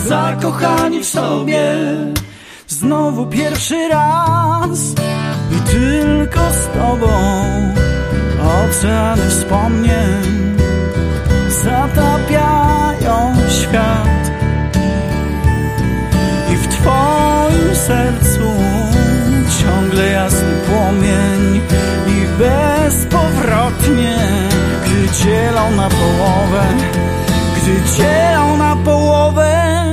zakochani w sobie. Znowu pierwszy raz i tylko z tobą. Oceany wspomnień zatapiają świat i w twoim sercu ciągle jasny płomień i bezpowrotnie, gdy dzielą na połowę, gdy dzielą na połowę